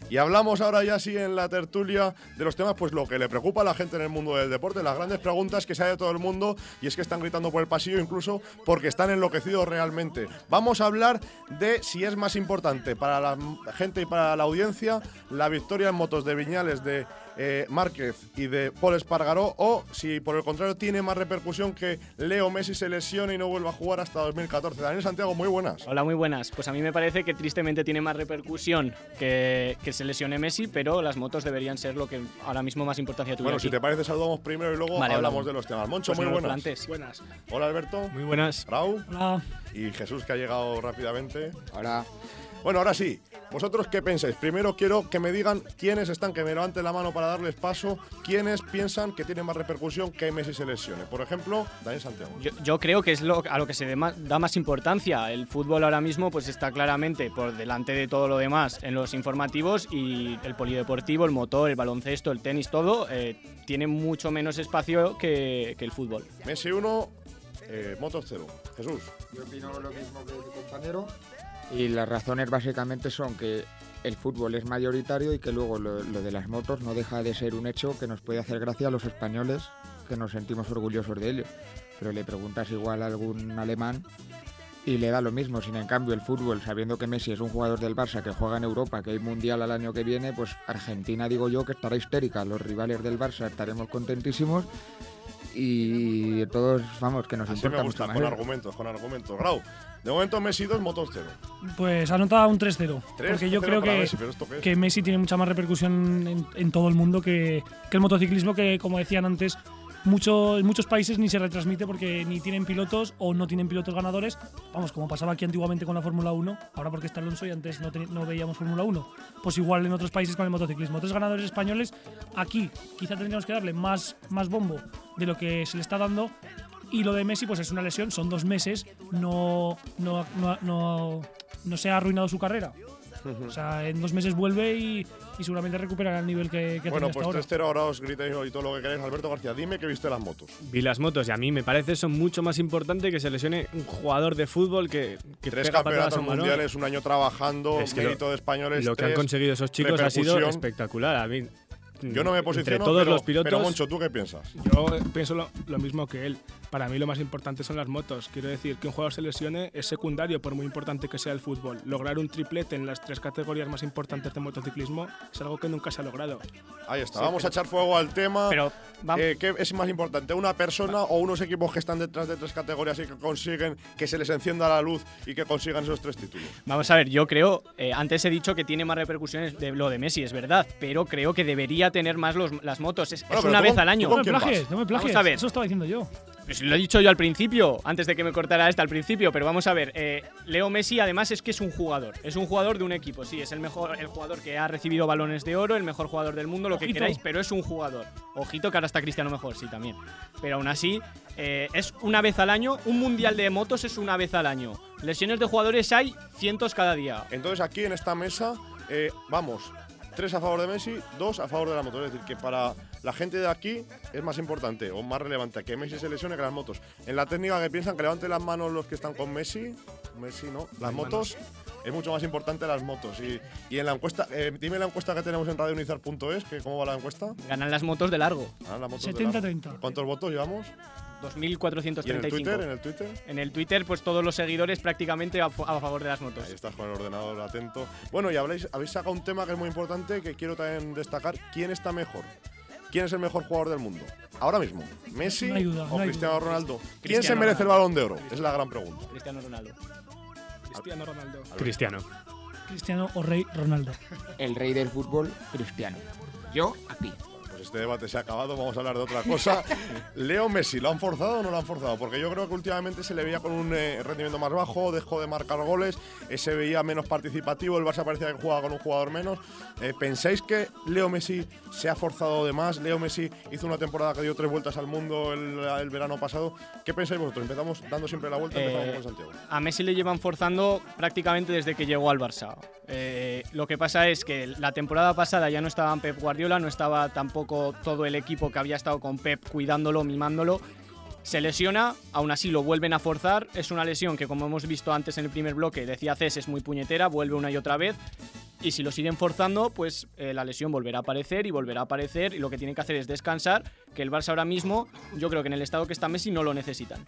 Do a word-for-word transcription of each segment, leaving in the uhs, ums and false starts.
Y hablamos ahora ya sí en la tertulia de los temas, pues lo que le preocupa a la gente en el mundo del deporte, las grandes preguntas que se hay de todo el mundo, y es que están gritando por el pasillo incluso porque están enloquecidos realmente. Vamos a hablar de si es más importante para la gente y para la audiencia la victoria en motos de Viñales de eh, Márquez y de Pol Espargaró, o si por el contrario tiene más repercusión que Leo Messi se lesione y no vuelva a jugar hasta dos mil catorce. Daniel Santiago, muy buenas. Hola, muy buenas. Pues a mí me parece que tristemente tiene más repercusión que, que se lesione Messi, pero las motos deberían ser lo que ahora mismo más importancia tuviera. Bueno, aquí. si te parece saludamos primero y luego vale, hablamos hablamos de los temas. Moncho, pues muy no buenas. antes. Buenas. Hola Alberto. Muy buenas. Raúl. Hola. Y Jesús, que ha llegado rápidamente. Hola. Bueno, ahora sí, ¿vosotros qué pensáis? Primero quiero que me digan quiénes están, que me levanten la mano para darles paso, quiénes piensan que tiene más repercusión que Messi se lesione. Por ejemplo, Daniel Santiago. Yo, yo creo que es lo, a lo que se de más, da más importancia. El fútbol ahora mismo pues está claramente por delante de todo lo demás en los informativos, y el polideportivo, el motor, el baloncesto, el tenis, todo eh, tiene mucho menos espacio que, que el fútbol. Messi uno, eh, motos cero. Jesús. Yo opino lo mismo que mi compañero. Y las razones básicamente son que el fútbol es mayoritario y que luego lo, lo de las motos no deja de ser un hecho que nos puede hacer gracia a los españoles, que nos sentimos orgullosos de ello. Pero le preguntas igual a algún alemán y le da lo mismo. Sin en cambio el fútbol, sabiendo que Messi es un jugador del Barça que juega en Europa, que hay mundial al año que viene, pues Argentina digo yo que estará histérica. Los rivales del Barça estaremos contentísimos y todos, vamos, que nos Así importa me gusta, mucho con más. argumentos, con argumentos. Grau, de momento Messi dos, motos cero. Pues anota un tres cero. Tres, Porque yo cero creo para que, Messi, pero ¿esto qué es? que Messi tiene mucha más repercusión en, en todo el mundo que, que el motociclismo, que como decían antes, mucho, en muchos países ni se retransmite porque ni tienen pilotos o no tienen pilotos ganadores. Vamos, como pasaba aquí antiguamente con la Fórmula uno, ahora porque está Alonso y antes no, no veíamos Fórmula uno. Pues igual en otros países con el motociclismo. Tres ganadores españoles. Aquí quizá tendríamos que darle más, más bombo de lo que se le está dando. Y lo de Messi pues es una lesión, son dos meses, no, no, no, no, no se ha arruinado su carrera. O sea, en dos meses vuelve y, y seguramente recuperará el nivel que, que Bueno, tenía hasta pues ahora. tres cero, ahora os gritéis y todo lo que queréis. Alberto García, dime que viste las motos. Vi las motos y a mí me parece son mucho más importante que se lesione un jugador de fútbol que, que Tres pega patadas campeonatos a un balón. mundiales, un año trabajando, Es que mérito lo- de españoles. Lo que han tres, conseguido esos chicos ha sido repercusión. espectacular. A mí, Yo no me posiciono, entre todos pero, los pilotos, pero Moncho, ¿tú qué piensas? Yo pienso lo, lo mismo que él. Para mí lo más importante son las motos. Quiero decir que un jugador se lesione es secundario por muy importante que sea el fútbol. Lograr un triplete en las tres categorías más importantes de motociclismo es algo que nunca se ha logrado. Ahí está, Sí, vamos pero- a echar fuego al tema. Pero vamos, Eh, ¿Qué es más importante, una persona o unos equipos que están detrás de tres categorías y que consiguen que se les encienda la luz y que consigan esos tres títulos? vamos a ver, yo creo, eh, antes he dicho que tiene más repercusiones de lo de Messi, es verdad, pero creo que debería tener más los, las motos. Es, Bueno, es pero una tú vez con- al año. tú No me quién vas? plagies, no me plagies. Vamos a ver. Eso estaba diciendo yo. Pues lo he dicho yo al principio, antes de que me cortara esta al principio, pero vamos a ver. Eh, Leo Messi además es que es un jugador, es un jugador de un equipo, sí, es el mejor, el jugador que ha recibido balones de oro, el mejor jugador del mundo, lo que Ojito. queráis, pero es un jugador. Ojito que ahora está Cristiano mejor, sí, también. Pero aún así, eh, es una vez al año, un mundial de motos es una vez al año. Lesiones de jugadores hay cientos cada día. Entonces aquí en esta mesa, eh, vamos, tres a favor de Messi, dos a favor de la moto. Es decir, que para la gente de aquí es más importante o más relevante que Messi se lesione que las motos. En la técnica, que piensan que levanten las manos los que están con Messi, Messi no, las motos, es mucho más importante las motos. Y, y en la encuesta, eh, dime la encuesta que tenemos en radiounizar punto es, que ¿cómo va la encuesta? Ganan las motos de largo, Ah, las motos de setenta la- treinta. ¿Cuántos votos llevamos? dos mil cuatrocientos ¿Y en el treinta y cinco. Twitter? ¿En el Twitter? En el Twitter, pues todos los seguidores prácticamente a, a favor de las motos. Ahí estás con el ordenador atento. Bueno, y habléis, habéis sacado un tema que es muy importante, que quiero también destacar. ¿Quién está mejor? ¿Quién es el mejor jugador del mundo? Ahora mismo, ¿Messi No hay duda, o no hay Cristiano duda. Ronaldo? ¿Quién se Cristiano merece el Ronaldo. Balón de Oro? Es la gran pregunta. Cristiano Ronaldo. Cristiano Ronaldo. Cristiano. Cristiano o Rey Ronaldo. El rey del fútbol, Cristiano. Yo, aquí. Pues este debate se ha acabado, vamos a hablar de otra cosa. Leo Messi, ¿lo han forzado o no lo han forzado? Porque yo creo que últimamente se le veía con un eh, rendimiento más bajo, dejó de marcar goles, eh, se veía menos participativo, el Barça parecía que jugaba con un jugador menos. Eh, ¿Pensáis que Leo Messi se ha forzado de más? Leo Messi hizo una temporada que dio tres vueltas al mundo el, el verano pasado. ¿Qué pensáis vosotros? Empezamos dando siempre la vuelta, empezamos Eh, con Santiago. A Messi le llevan forzando prácticamente desde que llegó al Barça. Eh, lo que pasa es que la temporada pasada ya no estaba Pep Guardiola, no estaba tampoco todo el equipo que había estado con Pep cuidándolo, mimándolo. Se lesiona, aún así lo vuelven a forzar. Es una lesión que, como hemos visto antes en el primer bloque, decía Cés, es muy puñetera, vuelve una y otra vez. y si lo siguen forzando, pues eh, la lesión volverá a aparecer y volverá a aparecer, y lo que tienen que hacer es descansar, que el Barça ahora mismo, yo creo que en el estado que está Messi no lo necesitan.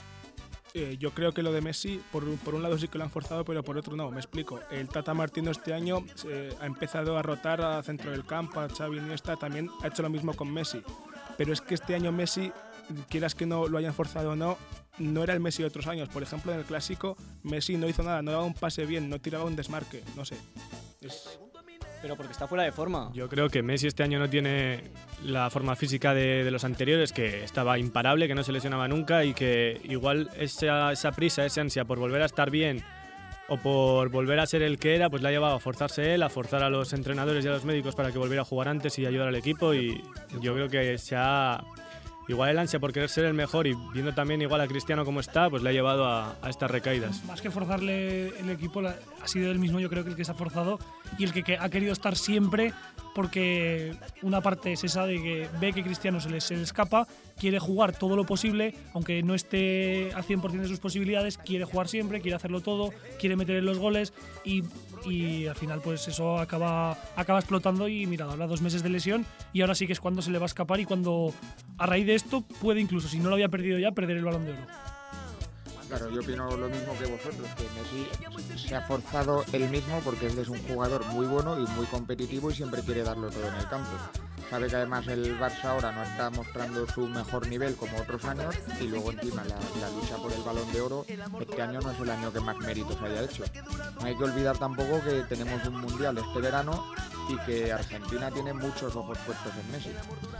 Eh, yo creo que lo de Messi, por, por un lado sí que lo han forzado, pero por otro no, me explico. El Tata Martino este año eh, ha empezado a rotar a centro del campo, a Xavi, Iniesta, también ha hecho lo mismo con Messi. Pero es que este año Messi, quieras que no lo hayan forzado o no, no era el Messi de otros años. Por ejemplo, en el Clásico, Messi no hizo nada, no daba un pase bien, no tiraba un desmarque, no sé. Es... Pero porque está fuera de forma. Yo creo que Messi este año no tiene la forma física de, de los anteriores, que estaba imparable, que no se lesionaba nunca y que igual esa, esa prisa, esa ansia por volver a estar bien o por volver a ser el que era, pues le ha llevado a forzarse él, a forzar a los entrenadores y a los médicos para que volviera a jugar antes y ayudar al equipo, y yo creo que se ha... Igual el ansia por querer ser el mejor y viendo también igual a Cristiano como está, pues le ha llevado a, a estas recaídas. Más que forzarle el equipo, la, ha sido él mismo, yo creo que el que se ha forzado y el que, que ha querido estar siempre, porque una parte es esa de que ve que Cristiano se le, se le escapa, quiere jugar todo lo posible, aunque no esté al cien por ciento de sus posibilidades, quiere jugar siempre, quiere hacerlo todo, quiere meter en los goles y, y al final pues eso acaba, acaba explotando y mira, ahora dos meses de lesión y ahora sí que es cuando se le va a escapar y cuando a raíz de esto puede incluso, si no lo había perdido ya, perder el Balón de Oro. Claro, yo opino lo mismo que vosotros, que Messi se ha forzado él mismo porque él es un jugador muy bueno y muy competitivo y siempre quiere darlo todo en el campo. Sabe que además el Barça ahora no está mostrando su mejor nivel como otros años y luego encima la, la lucha por el Balón de Oro este año no es el año que más méritos haya hecho. No hay que olvidar tampoco que tenemos un Mundial este verano y que Argentina tiene muchos ojos puestos en Messi.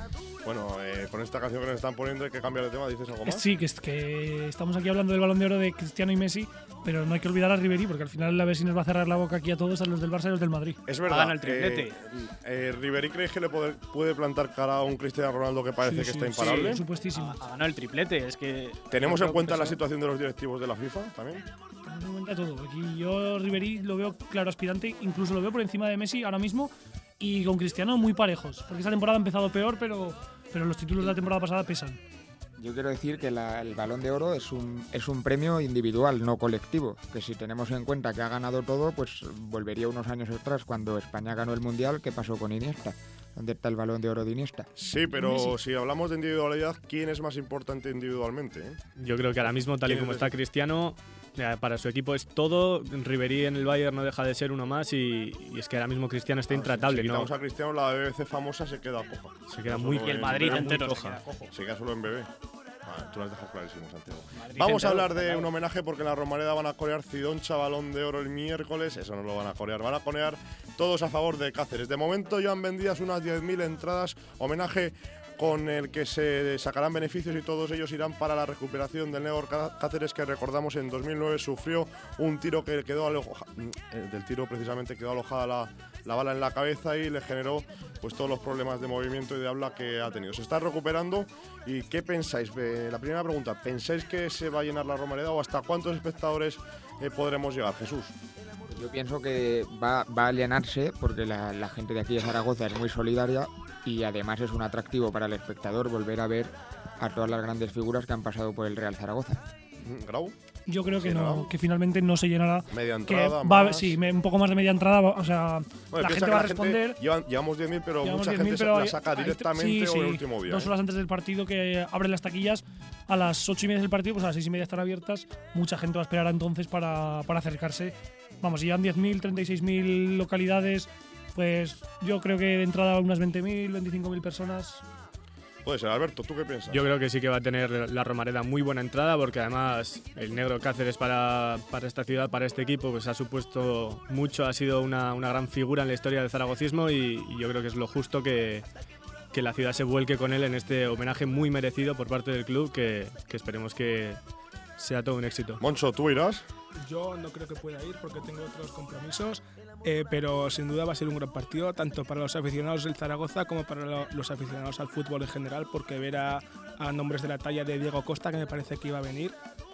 Bueno, eh, con esta canción que nos están poniendo hay que cambiar de tema, ¿dices algo más? Sí, que, es que estamos aquí hablando del Balón de Oro de Cristiano y Messi, pero no hay que olvidar a Ribéry, porque al final a ver si nos va a cerrar la boca aquí a todos, a los del Barça y a los del Madrid. Es verdad. Hagan el triplete. Eh, eh, ¿Ribéry crees que le puede, puede plantar cara a un Cristiano Ronaldo que parece Sí, que sí, está sí, imparable? por supuestísimo. Ha, ha ganado el triplete, es que... ¿Tenemos yo en creo cuenta que la eso- situación de los directivos de la FIFA también? Tenemos en cuenta todo. Aquí yo Ribéry lo veo claro aspirante, incluso lo veo por encima de Messi ahora mismo y con Cristiano muy parejos, porque esta temporada ha empezado peor, pero, pero los títulos de la temporada pasada pesan. Yo quiero decir que la, el Balón de Oro es un, es un premio individual, no colectivo. Que si tenemos en cuenta que ha ganado todo, pues volvería unos años atrás cuando España ganó el Mundial. ¿Qué pasó con Iniesta? ¿Dónde está el Balón de Oro de Iniesta? Sí, pero Messi. si hablamos de individualidad, ¿quién es más importante individualmente? eh? Yo creo que ahora mismo, tal y ¿Quién como es? está Cristiano, eh, para su equipo es todo. Ribéry en el Bayern no deja de ser uno más y, y es que ahora mismo Cristiano está intratable. Si ¿no? quitamos a Cristiano, la B B C famosa se queda coja. Se queda Solo muy Y el en- Madrid muy entero se coja. queda cojo. Se queda solo en bebé. Vale, tú lo has dejado clarísimo, Santiago. Madrid Vamos a entero, hablar de claro. un homenaje porque en la Romareda van a corear Cidoncha Balón de Oro el miércoles. Eso no lo van a corear, van a corear todos a favor de Cáceres. De momento ya han vendidas unas diez mil entradas. Homenaje con el que se sacarán beneficios y todos ellos irán para la recuperación del Negro Cáceres, que recordamos en dos mil nueve sufrió un tiro que quedó aloja, del tiro precisamente quedó alojada la, la bala en la cabeza y le generó pues todos los problemas de movimiento y de habla que ha tenido. Se está recuperando. ¿Y qué pensáis? Eh, La primera pregunta, ¿pensáis que se va a llenar la Romareda o hasta cuántos espectadores eh, podremos llegar, Jesús? Yo pienso que va, va a llenarse porque la, la gente de aquí de Zaragoza es muy solidaria y además es un atractivo para el espectador volver a ver a todas las grandes figuras que han pasado por el Real Zaragoza. ¿Grau? Yo creo que Sí, no, ¿no? que finalmente no se llenará. Media Que entrada, va, más. sí, me- un poco más de media entrada, va- o sea, Bueno, la piensa gente que va a responder. llevan- llevamos diez mil, pero Llevamos mucha diez mil, gente pero la hay- saca hay- directamente sí, o sí, el último día. Dos ¿eh? horas antes del partido que abren las taquillas, a las ocho y media del partido, pues a las seis y media están abiertas. Mucha gente va a esperar entonces para, para acercarse. Vamos, si llevan diez mil, treinta y seis mil localidades, pues yo creo que de entrada unas veinte mil, veinticinco mil personas. Puede ser, Alberto, ¿tú qué piensas? Yo creo que sí que va a tener la Romareda muy buena entrada porque además el Negro Cáceres para, para esta ciudad, para este equipo, pues ha supuesto mucho, ha sido una, una gran figura en la historia del zaragocismo y, y yo creo que es lo justo que, que la ciudad se vuelque con él en este homenaje muy merecido por parte del club que, que esperemos que sea todo un éxito. Moncho, ¿tú irás? Yo no creo que pueda ir porque tengo otros compromisos, eh, pero sin duda va a ser un gran partido, tanto para los aficionados del Zaragoza como para lo- los aficionados al fútbol en general, porque ver a, a nombres de la talla de Diego Costa, que me parece que iba a venir,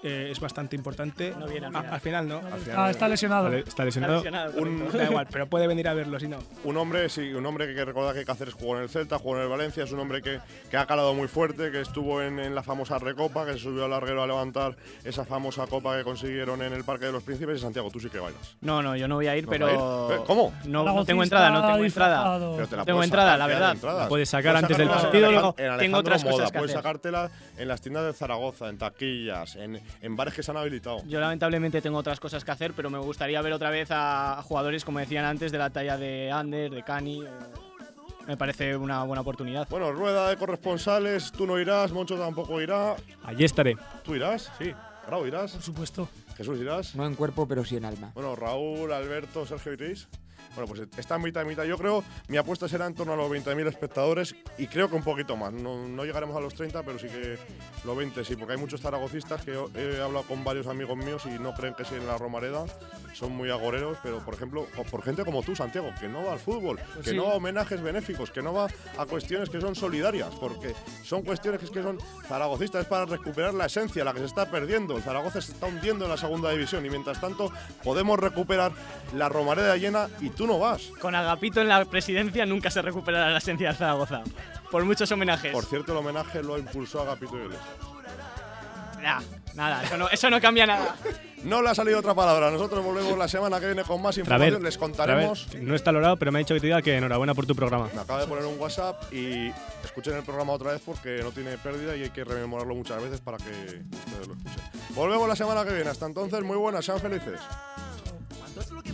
eh, es bastante importante. No viene al Ah, final. al final no. Al final, Ah, está lesionado. Vale, está lesionado. Está lesionado, Un- correcto. Da igual, pero puede venir a verlo si no. Un hombre, sí, un hombre que hay que recordar que Cáceres jugó en el Celta, jugó en el Valencia, es un hombre que, que ha calado muy fuerte, que estuvo en, en la famosa Recopa, que se subió al larguero a levantar esa famosa copa que consiguieron en el Parque de los Príncipes. Y Santiago, tú sí que bailas. No, no, yo no voy a ir, ¿No pero. vas a ir? ¿Eh? ¿Cómo? No, no tengo entrada, no tengo entrada. disfrazado. Pero te la Tengo puedes entrada, sacar, la que hay verdad. entradas. La puedes sacar antes del sacarla en partido, Alejandro- luego en tengo Alejandro otras Moda, cosas que puedes hacer. sacártela en las tiendas de Zaragoza, en taquillas, en, en bares que se han habilitado. Yo lamentablemente tengo otras cosas que hacer, pero me gustaría ver otra vez a jugadores, como decían antes, de la talla de Ander, de Cani. eh, Me parece una buena oportunidad. Bueno, rueda de corresponsales, tú no irás, Moncho tampoco irá. Allí estaré. ¿Tú irás? Sí. Raúl, ¿irás? Por supuesto. Jesús, ¿irás? No en cuerpo, pero sí en alma. Bueno, Raúl, Alberto, Sergio, ¿iréis? Bueno, pues está mitad y mitad. Yo creo, mi apuesta será en torno a los veinte mil espectadores y creo que un poquito más. No, no llegaremos a los treinta, pero sí que los veinte, sí, porque hay muchos zaragocistas que he hablado con varios amigos míos y no creen que sea en la Romareda. Son muy agoreros, pero por ejemplo, por gente como tú, Santiago, que no va al fútbol, que sí. no va a homenajes benéficos, que no va a cuestiones que son solidarias, porque son cuestiones que, es que son zaragocistas, es para recuperar la esencia, la que se está perdiendo. El Zaragoza se está hundiendo en la segunda división y mientras tanto podemos recuperar la Romareda llena y tú no vas. Con Agapito en la presidencia nunca se recuperará la esencia de Zaragoza. Por muchos homenajes. Por cierto, el homenaje lo impulsó Agapito Iglesias. Nah, nada, eso no, eso no cambia nada. No le ha salido otra palabra. Nosotros volvemos la semana que viene con más Otra vez, información. Les otra vez. contaremos. No está lorado, pero me ha dicho que te diga que enhorabuena por tu programa. Me acaba de poner un WhatsApp y escuchen el programa otra vez porque no tiene pérdida y hay que rememorarlo muchas veces para que ustedes lo escuchen. Volvemos la semana que viene. Hasta entonces, muy buenas, sean felices. Cuando es lo que